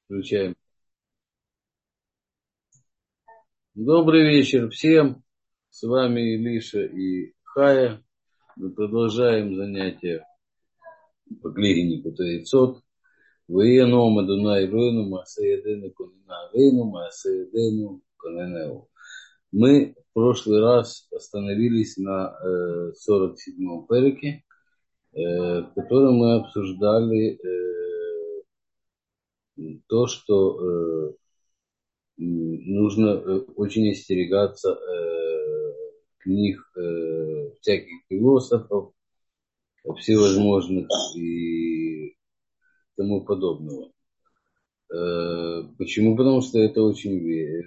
Включаем. Добрый вечер всем. С вами Илиша и Хая. Мы продолжаем занятия по книге Никутаицот. Воену Мадуна Илуэну Масаедену Конина Авейну Масаедену Коненеу. Мы в прошлый раз остановились на 47-м переке, в котором мы обсуждали то, что нужно очень остерегаться книг всяких философов, всевозможных и тому подобного. Почему? Потому что это очень...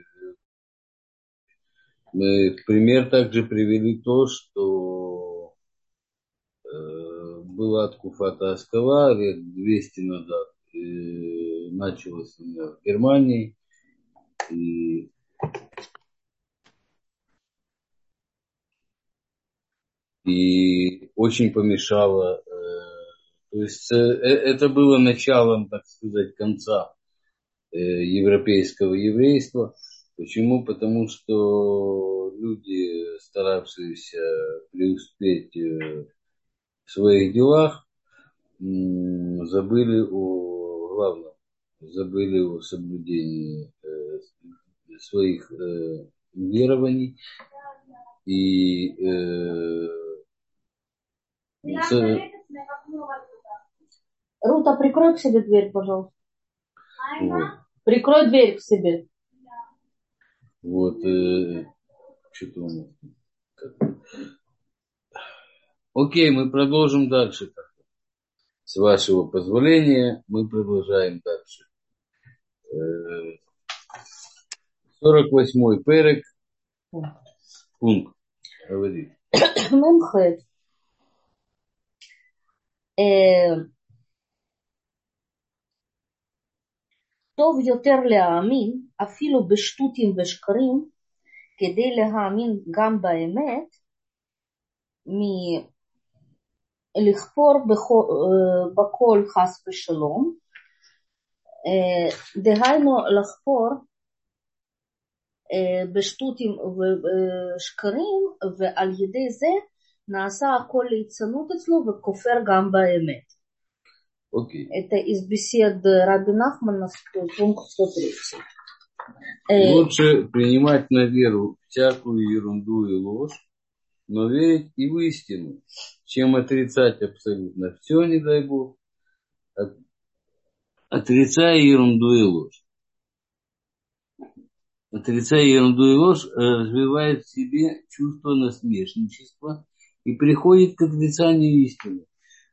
Мы в пример также привели то, что была Ткуфата Аскала лет 200 назад, началась в Германии, и очень помешало. То есть это было началом, так сказать, конца европейского еврейства. Почему? Потому что люди, старавшиеся преуспеть в своих делах, забыли о главном, забыли о соблюдении своих верований и Рута, прикрой к себе дверь, пожалуйста. вот. Прикрой дверь к себе. Вот, что-то у нас. Окей, мы продолжим дальше. С вашего позволения, мы продолжаем дальше. 48-й перек. Пункт. Говори. Мемхет. טוב יותר להאמין אפילו בשטותים ושקרים כדי להאמין גם באמת מלכפור בכל חס ושלום. דהיינו לחפור בשטותים ושקרים, ועל ידי זה נעשה הכל ליצנות אצלו וכופר גם באמת. Окей. Это из бесед Раби Нахмана, пункт 103. Лучше принимать на веру всякую ерунду и ложь, но верить и в истину, чем отрицать абсолютно все, не дай Бог, отрицая ерунду и ложь. Отрицая ерунду и ложь, развивает в себе чувство насмешничества и приходит к отрицанию истины.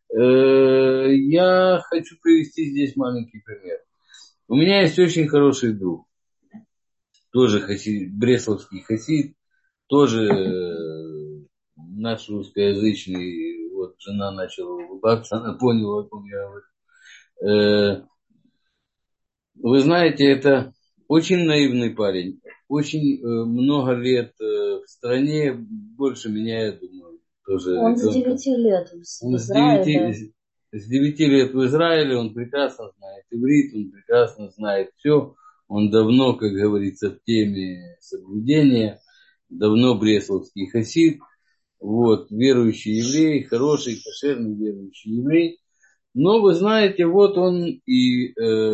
Я хочу привести здесь маленький пример. У меня есть очень хороший друг, тоже хасид, бресловский хасид, тоже наш русскоязычный. Вот жена начала улыбаться, она поняла, о ком я говорю. Вы знаете, это очень наивный парень, очень много лет в стране, больше меня, я думаю, тоже. Он с 9 лет в Израиле. С 9 лет в Израиле, он прекрасно знает иврит, он прекрасно знает все, он давно, как говорится, в теме соблюдения, давно бресловский хасид, вот, верующий еврей, хороший, кошерный верующий еврей. Но вы знаете, вот он и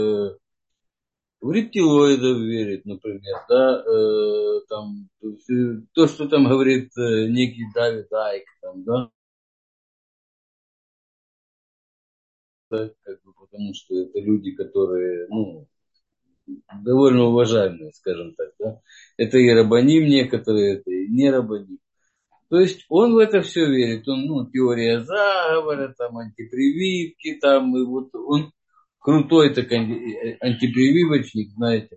в рептилоидов верит, например, да, там, то, что там говорит некий Давид Айк, там, да, как бы, потому что это люди, которые, ну, довольно уважаемые, скажем так, да. Это и рабаним некоторые, это и не рабаним. То есть он в это все верит, он, ну, теория заговора, там, антипрививки, там, и вот он крутой такой антипрививочник, знаете.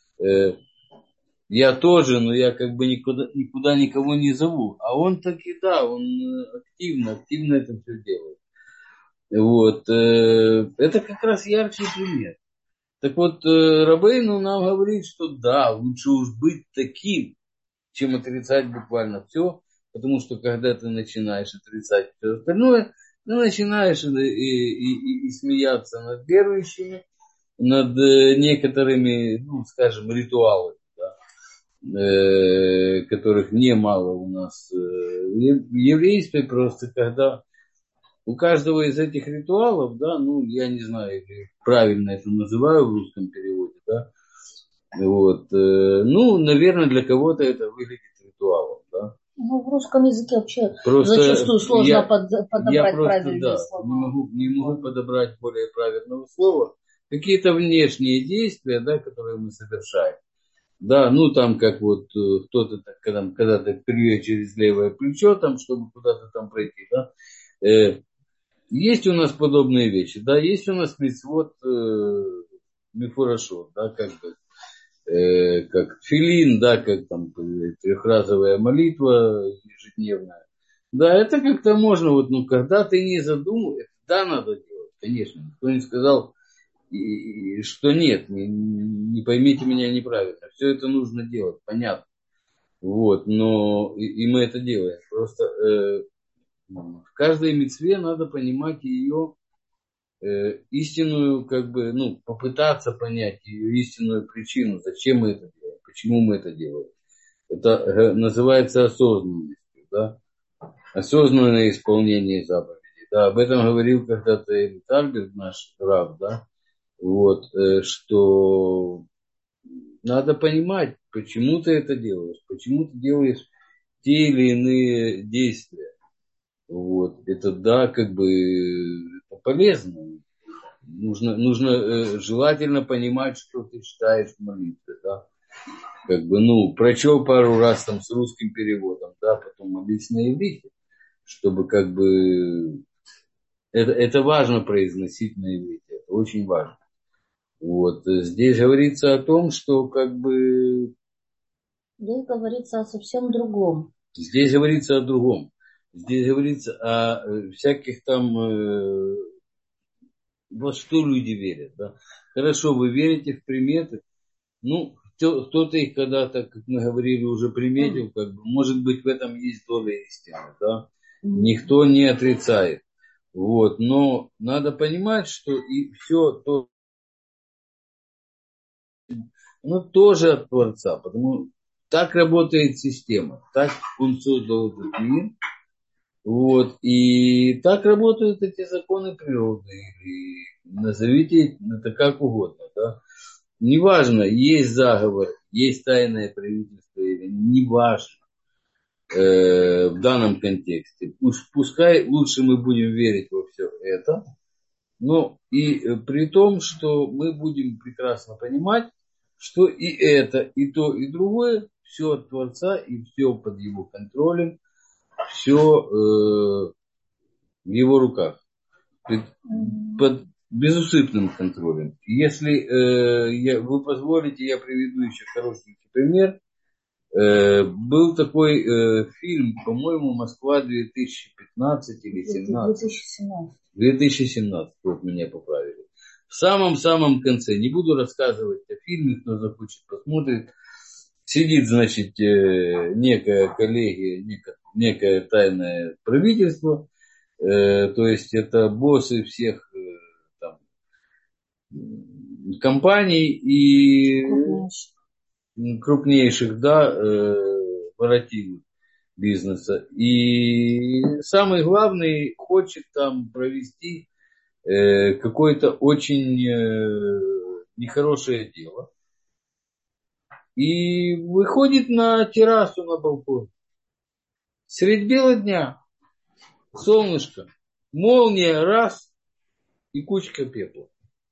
Я тоже, но я как бы никуда никого не зову. А он таки, да, он активно это все делает. Вот. Это как раз яркий пример. Так вот, Рабейну нам говорит, что да, лучше уж быть таким, чем отрицать буквально все, потому что когда ты начинаешь отрицать все остальное, ты начинаешь и смеяться над верующими, над некоторыми, ну, скажем, ритуалами, да, которых немало у нас в еврействе, просто когда у каждого из этих ритуалов, да, ну, я не знаю, или правильно это называю в русском переводе, да, вот, ну, наверное, для кого-то это выглядит ритуалом, да. Ну, в русском языке вообще Просто зачастую сложно я подобрать просто, правильные да, слова. не могу подобрать более правильного слова. Какие-то внешние действия, да, которые мы совершаем. Да, ну там как вот кто-то когда-то плюет через левое плечо, там, чтобы куда-то там пройти, да. Есть у нас подобные вещи, да, есть у нас мицвот мифурашот, да, как бы, как филин, да, как там трехразовая молитва ежедневная. Да, это как-то можно, вот, ну, когда ты не задумываешь, да, надо делать, конечно. Никто не сказал, что нет, не поймите меня неправильно. Все это нужно делать, понятно. Вот, но и мы это делаем. Просто в каждой мицве надо понимать ее истинную, как бы, ну, попытаться понять ее истинную причину, зачем мы это делаем, почему мы это делаем. Это называется осознанностью, да, осознанное исполнение заповедей. Да, об этом говорил когда-то и Тальберг, наш раб, да, вот, что надо понимать, почему ты это делаешь, почему ты делаешь те или иные действия. Вот, это да, как бы это полезно. Нужно желательно понимать, что ты читаешь в молитве, да. Как бы, ну, прочел пару раз там с русским переводом, да, потом молись на иврите, чтобы как бы это важно произносить на иврите, это очень важно. Вот, здесь говорится о том, что как бы Здесь говорится о совсем другом. здесь говорится о другом. Здесь говорится о всяких там во что люди верят, да. Хорошо, вы верите в приметы, ну, кто-то их когда-то, как мы говорили, уже приметил, как бы, может быть, в этом есть доля истины, да. Никто не отрицает. Вот, но надо понимать, что и все то, ну, тоже от Творца, потому так работает система, так он создал этот мир, вот, и так работают эти законы природы, или назовите это как угодно, да. Неважно, есть заговор, есть тайное правительство или неважно в данном контексте. Пускай лучше мы будем верить во все это, но и при том, что мы будем прекрасно понимать, что и это, и то, и другое, все от Творца, и все под его контролем, все в его руках, под безусыпным контролем. Если вы позволите, я приведу еще хорошенький пример. Был такой фильм, по-моему, «Москва 2015» или 2017. 2017. 2017, вот меня поправили. В самом-самом конце, не буду рассказывать о фильме, кто захочет посмотрит, сидит, значит, некая коллегия, некое тайное правительство, то есть это боссы всех там, компаний и крупнейших, да, воротил бизнеса. И самый главный хочет там провести какое-то очень нехорошее дело. И выходит на террасу, на балкон. Средь бела дня, солнышко, молния, раз, и кучка пепла.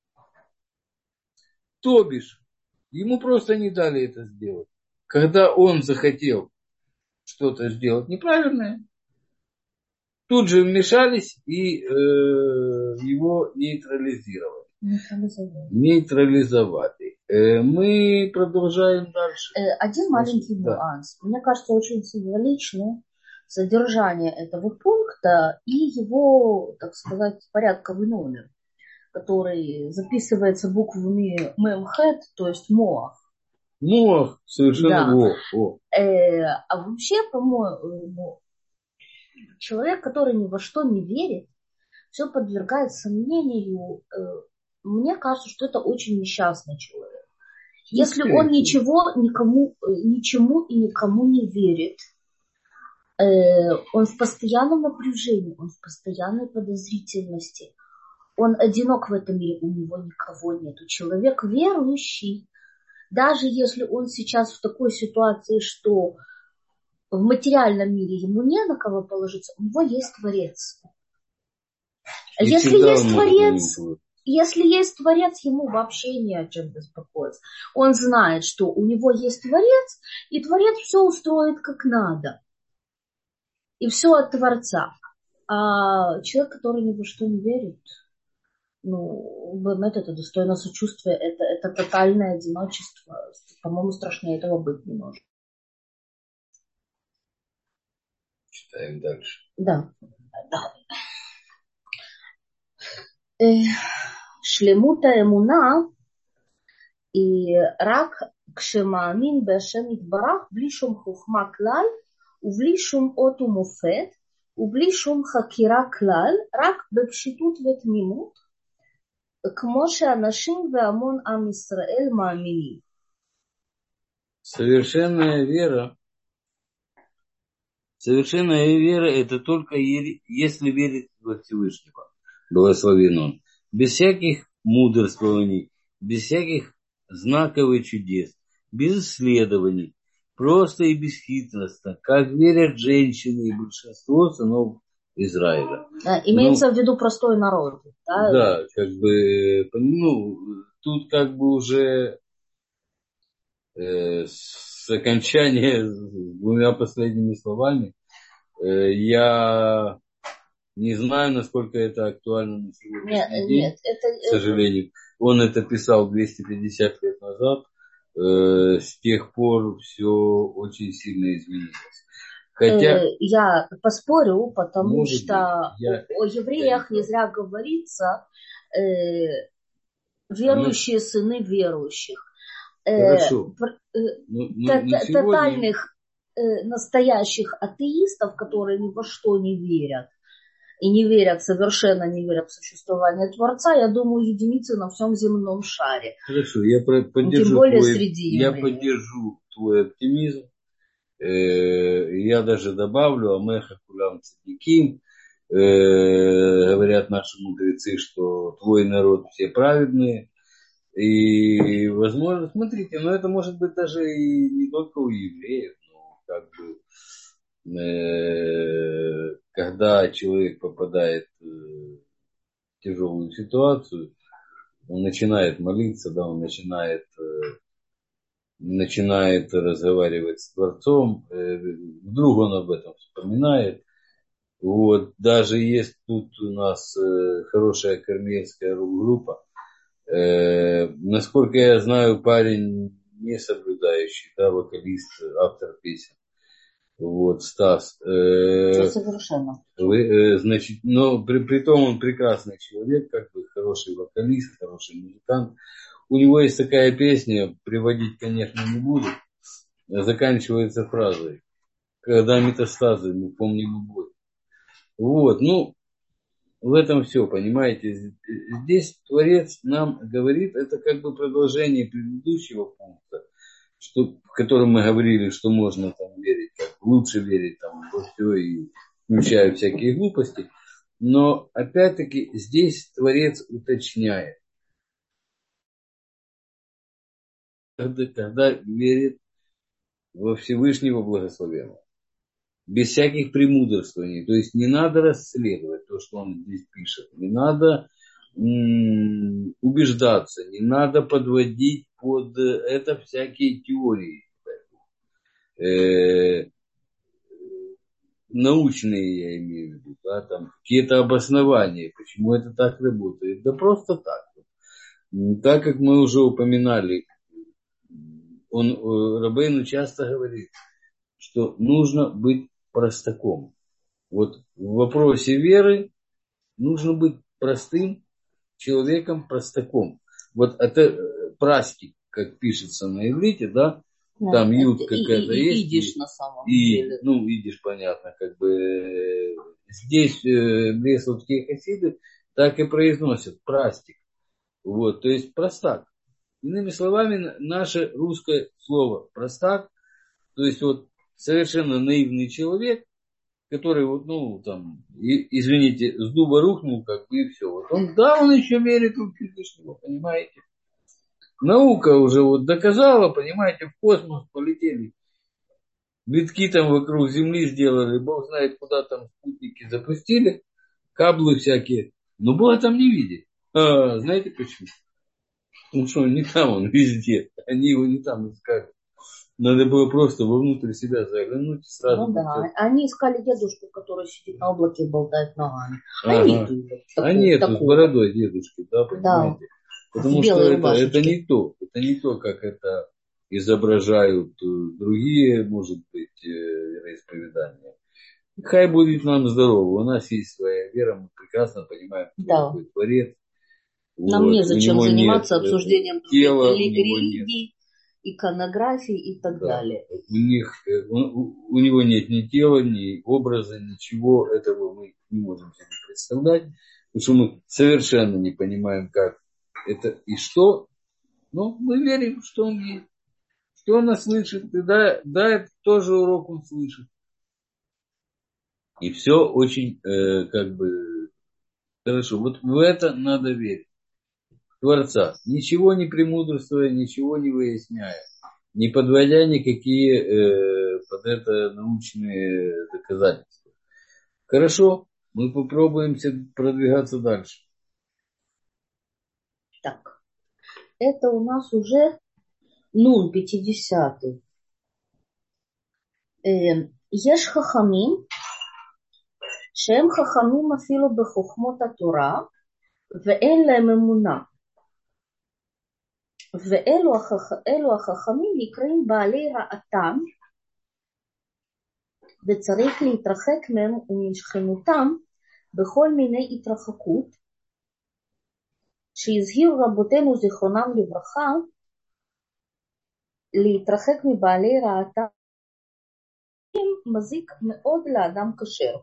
То бишь, ему просто не дали это сделать. Когда он захотел что-то сделать неправильное, тут же вмешались и его нейтрализировали. Нейтрализовали. Мы продолжаем дальше. Один маленький нюанс. Мне кажется, очень символичный содержание этого пункта и его, так сказать, порядковый номер, который записывается буквами мемхет, то есть моах. Моах, совершенно. Да. О. А вообще, по-моему, человек, который ни во что не верит, все подвергает сомнению мне кажется, что это очень несчастный человек. Если он ничему и никому не верит, он в постоянном напряжении, он в постоянной подозрительности, он одинок в этом мире, у него никого нет. Человек верующий, даже если он сейчас в такой ситуации, что в материальном мире ему не на кого положиться, у него есть Творец. Если есть Творец, ему вообще не о чем беспокоиться. Он знает, что у него есть Творец, и Творец все устроит как надо. И все от Творца. А человек, который ни во что не верит, это достойно сочувствия, это тотальное одиночество. По-моему, страшнее этого быть не может. Читаем дальше. Да. Шлемута эмуна и рак кшемаамин бешем итбарах бли шум хухма клаль ובלי שום אות ומופת, ובלי שום חקירה כלל, רק בפשיטות ותמימות, כמו שאנשים והמון עם ישראל מאמינים. Совершенная вера это только если верить во Всевышнего, благословен Он, без всяких мудрствований, без всяких знаков и чудес, без исследований, просто и бесхитростно, как верят женщины и большинство сынов Израиля. Имеется в виду простой народ. Да, да, тут уже с окончания с двумя последними словами я не знаю, насколько это актуально на сегодняшний день, к сожалению. Он это писал 250 лет назад. С тех пор все очень сильно изменилось. Хотя, я поспорю, потому что о евреях не зря говорится верующие сыны верующих. Хорошо. Тотальных настоящих атеистов, которые ни во что не верят, и совершенно не верят в существование Творца, я думаю, единицы на всем земном шаре. Хорошо, я поддержу твой оптимизм. Я даже добавлю, Амеха Кулям Цадиким, говорят наши мудрецы, что твой народ все праведные. И, возможно, смотрите, это может быть даже и не только у евреев, когда человек попадает в тяжелую ситуацию, он начинает молиться, да, он начинает разговаривать с Творцом, вдруг он об этом вспоминает. Вот, даже есть тут у нас хорошая кармельская рок-группа. Насколько я знаю, парень не соблюдающий, да, вокалист, автор песен. Вот, Стас. Совершенно. Значит, но при том он прекрасный человек, хороший вокалист, хороший музыкант. У него есть такая песня, приводить, конечно, не буду, заканчивается фразой: когда метастазы, мы помним боль. Вот, в этом все, понимаете. Здесь Творец нам говорит, это продолжение предыдущего пункта, в котором мы говорили, что можно там верить, лучше верить там во все, и включая всякие глупости. Но опять-таки здесь Творец уточняет, когда верит во Всевышнего благословенного, без всяких премудрствований. То есть не надо расследовать то, что он здесь пишет. Не надо убеждаться, не надо подводить под это всякие теории. Научные, я имею в виду, да, там какие-то обоснования, почему это так работает. Да просто так. Так как мы уже упоминали, Рабейну часто говорит, что нужно быть простаком. Вот в вопросе веры нужно быть простым человеком, простаком. Вот это прастик, как пишется на иврите, да, там ют какая-то есть. Идиш на самом деле. Идиш, понятно, здесь бресловские хасиды так и произносят прастик. Вот, то есть простак. Иными словами, наше русское слово простак, то есть вот совершенно наивный человек, который вот, ну, там, извините, с дуба рухнул, как бы, и все. Вот он, да, он еще верит в Всевышнего, понимаете. Наука уже вот доказала, понимаете, в космос полетели. Витки там вокруг Земли сделали, бог знает, куда там спутники запустили, каблы всякие. Но Бога там не видит. Знаете почему? Потому что он не там, он везде. Они его не там искали. Надо было просто вовнутрь себя заглянуть и сразу. Ну да, они искали дедушку, который сидит на облаке и болтает ногами. Ага. А нету с бородой дедушки, да, понимаете? Да, Потому что это не то. Это не то, как это изображают другие, может быть, вероисповедания. Хай будет нам здорово. У нас есть своя вера, мы прекрасно понимаем, кто такой Творец. Нам незачем заниматься обсуждением религий, иконографии и так далее. У него нет ни тела, ни образа, ничего этого мы не можем себе представлять, потому что мы совершенно не понимаем, как это и что, но мы верим, что он есть, что он нас слышит, и да, это тоже урок он слышит. И все очень как бы хорошо. Вот в это надо верить. Творца, ничего не премудрствуя, ничего не выясняя, не подводя никакие под это научные доказательства. Хорошо, мы попробуем продвигаться дальше. Так, это у нас уже нун 50-й. יש חכמים שהם חכמים אפילו בחוכמות התורה ואין להם אמונה. ואלו החכמים נקראים בעלי רעתם וצריך להתרחק מהם ומשכנותם בכל מיני התרחקות שהזהיר רבותינו זיכרונם לברכה להתרחק מבעלי רעתם מזיק מאוד לאדם כשר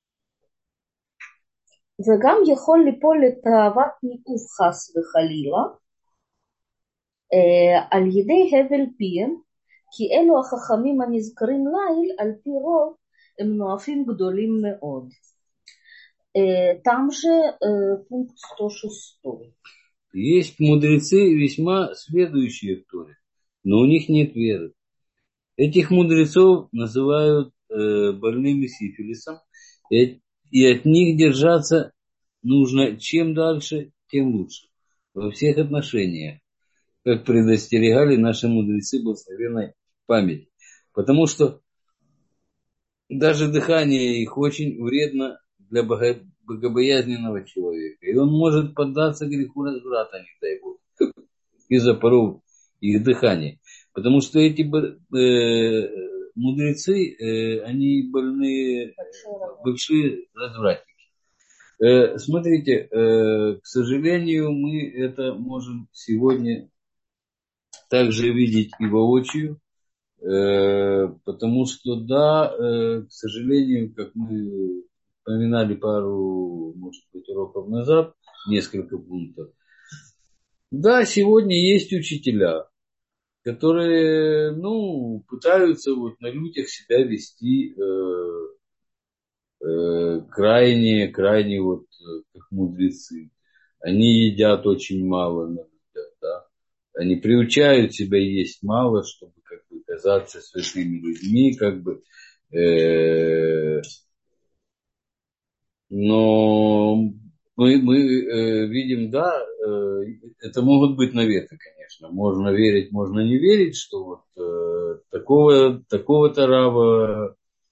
וגם יכול ליפול לתאוות ניאוף חס וחלילה על ידי הבל פיהם כי אלו החכמים הנזכרים לעיל על פי רוב הם נואפים גדולים מאוד. Там же пункт 106. Есть мудрецы весьма сведущие в Торе, но у них нет веры. Этих мудрецов называют больными сифилисом, и от них держаться нужно чем дальше, тем лучше. Во всех отношениях, как предостерегали наши мудрецы благословенной памяти. Потому что даже дыхание их очень вредно для богобоязненного человека. И он может поддаться греху разврата, не дай Бог, из-за поров их дыхания. Потому что эти мудрецы, они больные, бывшие развратники. Смотрите, к сожалению, мы это можем сегодня также видеть и воочию, потому что, да, к сожалению, как мы вспоминали пару, может быть, уроков назад, несколько пунктов, да, сегодня есть учителя, которые, ну, пытаются вот на людях себя вести крайне вот как мудрецы. Они едят очень мало на людях, да. Они приучают себя есть мало, чтобы как бы казаться святыми людьми, как бы. Но мы видим, да, это могут быть наветы, конечно. Можно верить, можно не верить, что вот такого-то раба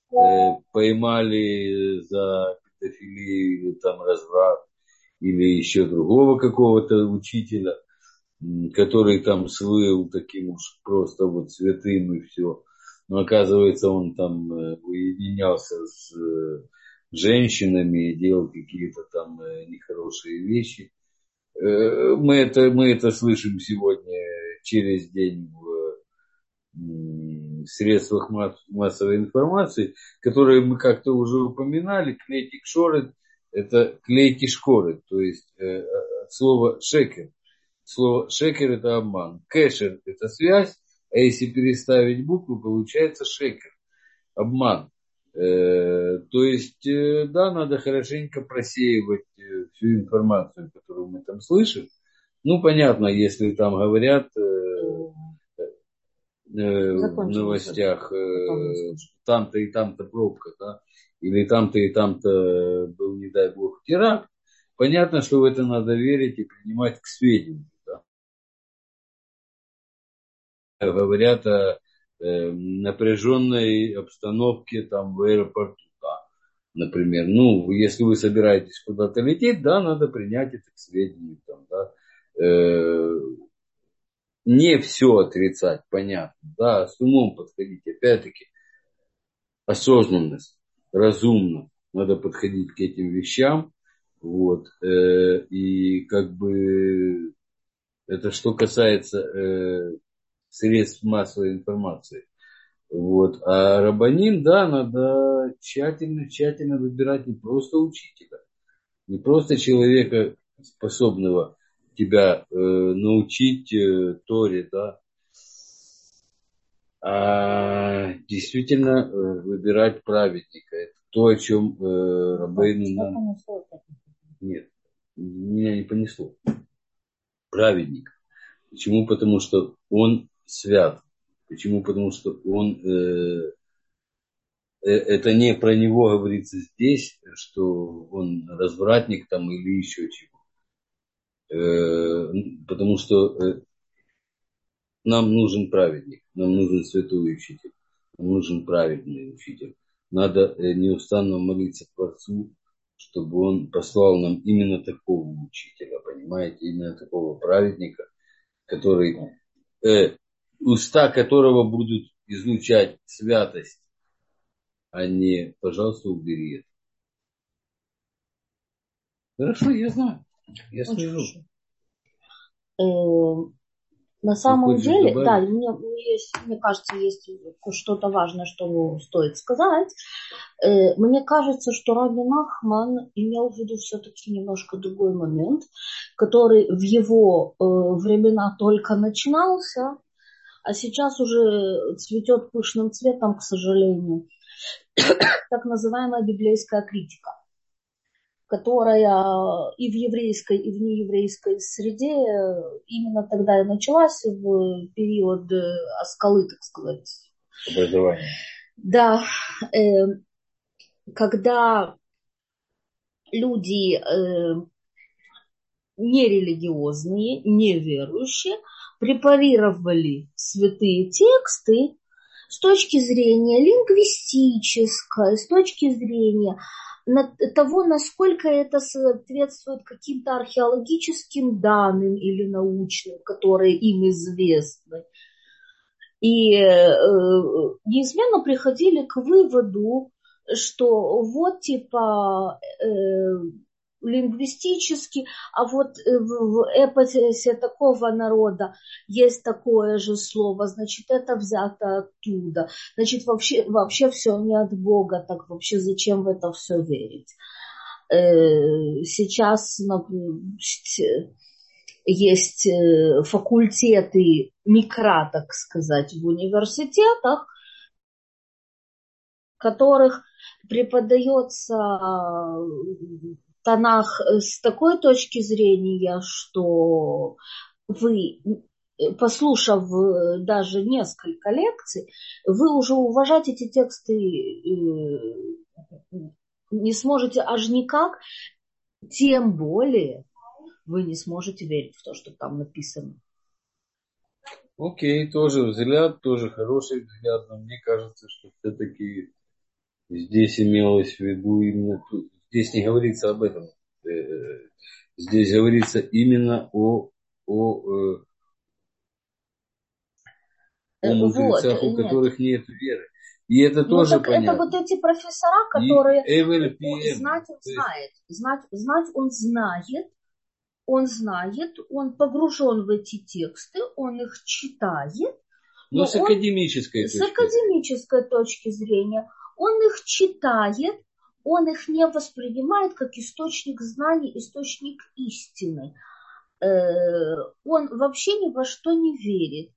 поймали за педофилию или там разврат, или еще другого какого-то учителя, который там слыл таким уж просто вот святым и все. Но оказывается, он там уединялся с женщинами и делал какие-то там нехорошие вещи. Мы это слышим сегодня через день в средствах массовой информации, которые мы как-то уже упоминали. Клейки кшорет – это клейки шкорет, то есть от слова шекер. Слово шекер – это обман. Кэшер – это связь, а если переставить буквы, получается шекер, обман. То есть, да, надо хорошенько просеивать всю информацию, которую мы там слышим. Ну, понятно, если там говорят в новостях, там-то и там-то пробка, да, или там-то и там-то был, не дай бог, теракт, понятно, что в это надо верить и принимать к сведению. Да. Говорят о напряженной обстановке там в аэропорту, да, например. Ну, если вы собираетесь куда-то лететь, да, надо принять это к сведению. Там, да. Не все отрицать, понятно, да, с умом подходить, опять-таки, осознанность, разумно надо подходить к этим вещам, вот, и как бы это что касается средств массовой информации, вот, а рабаним, да, надо тщательно выбирать не просто учителя, не просто человека, способного тебя научить Торе, да, а действительно выбирать праведника. Это то, о чем Рабейну... Нет, меня не понесло. Праведник. Почему? Потому что он свят. Почему? Потому что он... это не про него говорится здесь, что он развратник там или еще чего. Потому что нам нужен праведник, нам нужен святой учитель, нам нужен праведный учитель. Надо неустанно молиться Творцу, чтобы он послал нам именно такого учителя, понимаете, именно такого праведника, который, уста которого будут излучать святость, а не, пожалуйста, убери это. Хорошо, я знаю, я слежу. На самом деле, да, мне кажется, есть что-то важное, что стоит сказать. Мне кажется, что Раби Нахман имел в виду все-таки немножко другой момент, который в его времена только начинался, а сейчас уже цветет пышным цветом, к сожалению, так называемая библейская критика, которая и в еврейской, и в нееврейской среде именно тогда и началась, в период Аскалы, так сказать. Образование. Да, когда люди нерелигиозные, неверующие препарировали святые тексты с точки зрения лингвистической, с точки зрения того, насколько это соответствует каким-то археологическим данным или научным, которые им известны. И неизменно приходили к выводу, что вот типа лингвистически, а вот в эпосе такого народа есть такое же слово, значит, это взято оттуда. Значит, вообще все не от Бога, так вообще зачем в это все верить? Сейчас есть факультеты микро, так сказать, в университетах, в которых преподается Танах с такой точки зрения, что вы, послушав даже несколько лекций, вы уже уважать эти тексты не сможете аж никак, тем более вы не сможете верить в то, что там написано. Окей, тоже взгляд, тоже хороший взгляд, но мне кажется, что все-таки здесь имелось в виду именно тут. Здесь не говорится об этом. Здесь говорится именно о мудрецах, у которых нет веры. И это тоже так понятно. Это вот эти профессора, которые знать он знает. Знать он знает, он погружен в эти тексты, он их читает. Но с академической точки зрения. Он их читает, он их не воспринимает как источник знаний, источник истины. Он вообще ни во что не верит.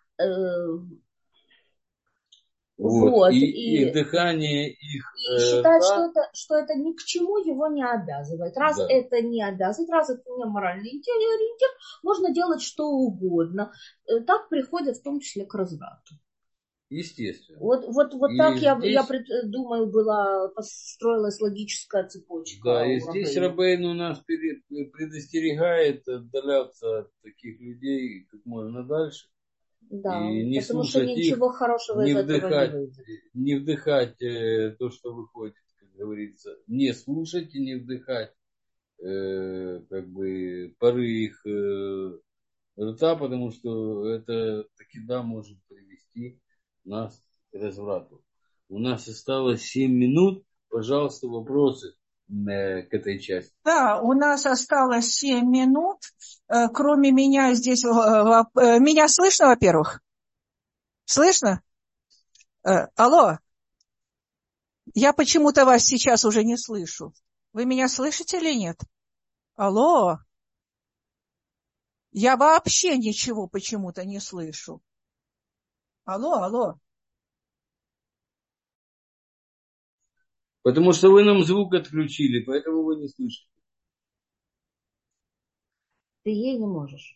Вот. Вот, И дыхание их и считает, рта, что это ни к чему его не обязывает. Раз да, это не обязывает, раз это не моральный ориентир, можно делать что угодно. Так приходят в том числе к разврату. естественно. Вот так И я здесь, думаю, построилась логическая цепочка да, и у здесь Рабейна. Рабейну нас предостерегает отдаляться от таких людей как можно дальше Да, и не потому что слушать их, ничего хорошего не из этого не вдыхать, выйдет. не вдыхать то, что выходит, как говорится, не слушать и не вдыхать как бы пары их рта, потому что это таки да может привести нас к разврату. У нас осталось 7 минут. Пожалуйста, вопросы к этой части. Да, у нас осталось 7 минут. Кроме меня здесь... Меня слышно, во-первых? Слышно? Алло, я почему-то вас сейчас уже не слышу. Вы меня слышите или нет? Алло, я вообще ничего почему-то не слышу. Алло. Потому что вы нам звук отключили, поэтому вы не слышите. Ты ей не можешь.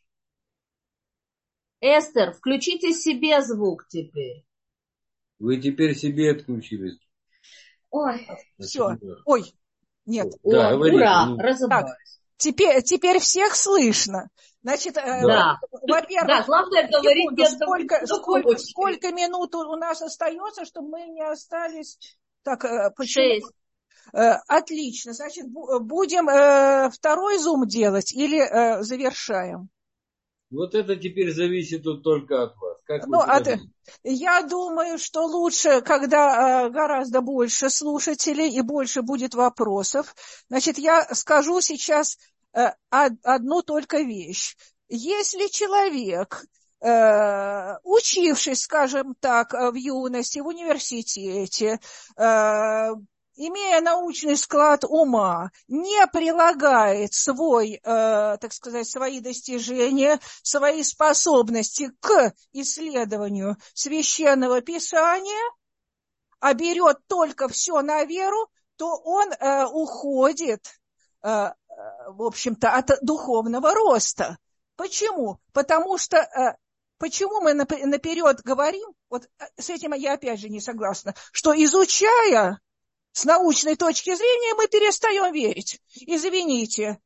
Эстер, включите себе звук теперь. Вы теперь себе отключились. Ой, Все. Ой, нет. Да, говорите. ура, Ну. Так, разобрались. теперь всех слышно. Значит, Да. во-первых, Да, главное говорить секунду, не одному. сколько минут у нас остается, чтобы мы не остались... Так, почему? 6. Отлично. Значит, будем второй зум делать или завершаем? Вот это теперь зависит только от вас. Как вы Ну, скажете? я думаю, что лучше, когда гораздо больше слушателей и больше будет вопросов. Значит, я скажу сейчас одну только вещь. Если человек, учившись, скажем так, в юности, в университете, имея научный склад ума, не прилагает так сказать, свои достижения, свои способности к исследованию священного писания, а берет только все на веру, то он уходит, в общем-то, от духовного роста. Почему? Потому что почему мы наперед говорим, вот с этим я опять же не согласна, что изучая с научной точки зрения, мы перестаем верить. Извините,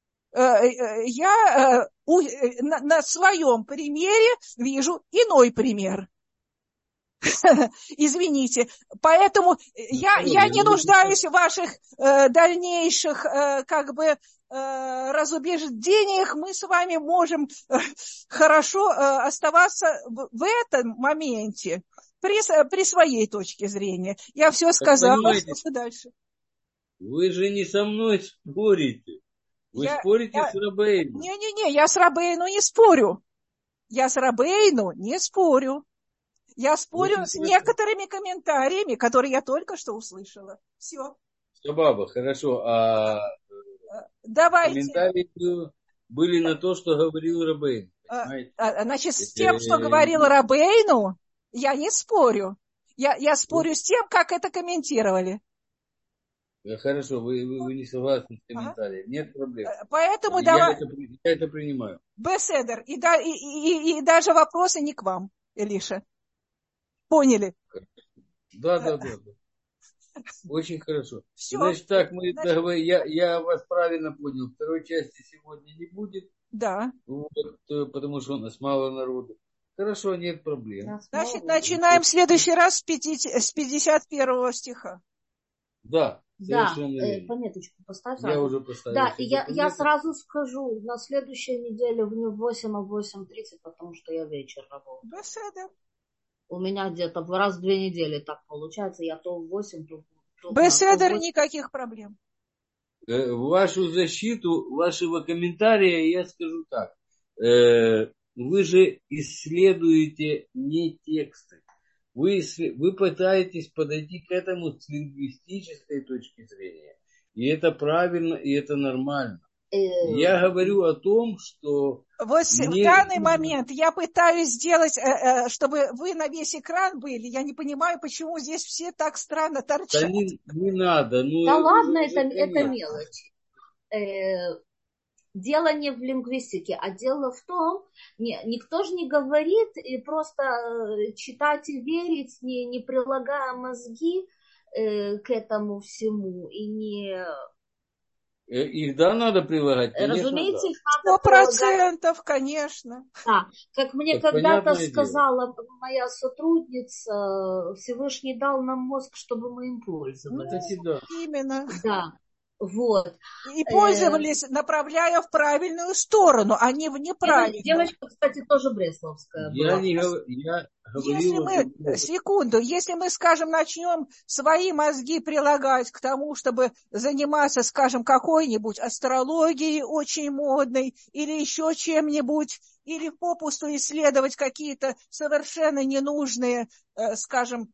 я на своем примере вижу иной пример. Извините. Поэтому я не нуждаюсь в ваших дальнейших как бы разубеждениях. Мы с вами можем хорошо оставаться в этом моменте при своей точке зрения. Я все сказала, что дальше. Вы же не со мной спорите. Вы спорите с Рабейну. Не-не-не, я с Рабейну не спорю. Я спорю с некоторыми комментариями, которые я только что услышала. Все. Баба, хорошо. А давайте. Комментарии были на то, что говорил Рабейн. Значит, с тем, что говорил Рабейну, я не спорю. Я спорю с тем, как это комментировали. Хорошо, вы не согласны с комментарием. Нет проблем. Поэтому я это принимаю. Беседер. И даже вопросы не к вам, Илиша. Поняли? Да. Очень хорошо. Все. Значит, так, я вас правильно понял. Второй части сегодня не будет. Да. Вот, потому что у нас мало народу. Хорошо, нет проблем. Значит, начинаем в следующий раз с 51 стиха. Да, совершенно верно. Пометочку поставь. Я уже поставил. Да, я сразу скажу, на следующей неделе в 8 о 8:30, потому что я вечер работаю. Беседер. У меня где-то раз в 2 недели так получается. Я то в 8, то Беседер, никаких проблем. В вашу защиту вашего комментария я скажу так. Вы же исследуете не тексты. Вы пытаетесь подойти к этому с лингвистической точки зрения. И это правильно, и это нормально. Я говорю о том, что... Вот в данный момент я пытаюсь сделать, чтобы вы на весь экран были. Я не понимаю, почему здесь все так странно торчат. Да не надо. Да ладно, это мелочь. Дело не в лингвистике, а дело в том, никто же не говорит, и просто читать и верить, не прилагая мозги к этому всему, и не... Их, да, надо прилагать, конечно, разумеется, да. их надо 100%, конечно. Да, как мне так когда-то сказала моя сотрудница, Всевышний дал нам мозг, чтобы мы им пользовались. Кстати, да. Именно. Да, вот. И пользовались, направляя в правильную сторону, а не в неправильную. Девочка, кстати, тоже бресловская была. Я говорил... Если мы, скажем, начнем свои мозги прилагать к тому, чтобы заниматься, скажем, какой-нибудь астрологией очень модной или еще чем-нибудь, или попусту исследовать какие-то совершенно ненужные, скажем,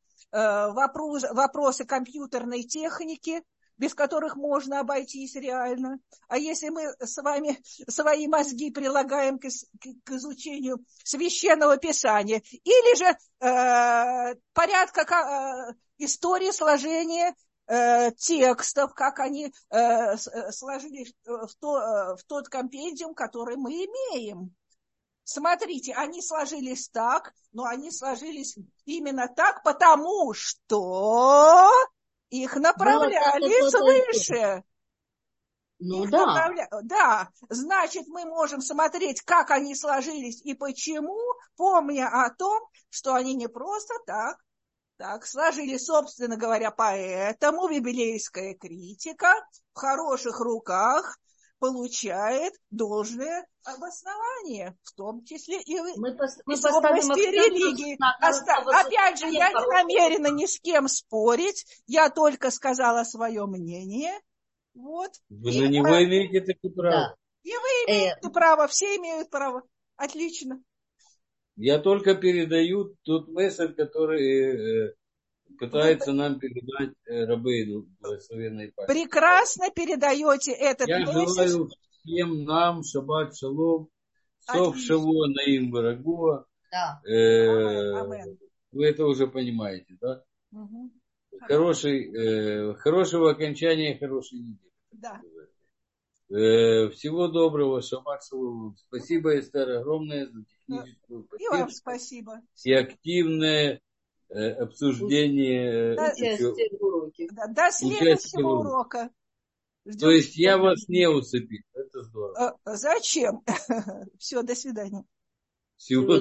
вопросы компьютерной техники, без которых можно обойтись реально. А если мы с вами свои мозги прилагаем к изучению священного писания, или же порядка истории сложения текстов, как они сложились в тот компендиум, который мы имеем. Смотрите, они сложились так, но они сложились именно так, потому что... их направляли свыше. Ну да. Да, значит, мы можем смотреть, как они сложились и почему, помня о том, что они не просто так сложились, собственно говоря, поэтому библейская критика в хороших руках получает должное обоснование, в том числе и в области религии. Опять же, я не намерена ни с кем спорить, я только сказала свое мнение. Вот. Вы на него имеете такое право. Да. И вы имеете право, все имеют право. Отлично. Я только передаю тот месседж, который пытается нам передать Рабейну благословенной памяти. Прекрасно передаете этот месседж. Я желаю всем нам шаббат шалом, сов шаво наим барагуа. Да. Вы это уже понимаете, да? Угу. Хорошего окончания хорошей недели. Да. Всего доброго, шаббат шалом. Спасибо, Эстер, огромное за техническую поддержку. И вам спасибо. И активное обсуждение. До следующего урока. То есть я вас не усыпил. Это здорово. Зачем? Все, до свидания. Всего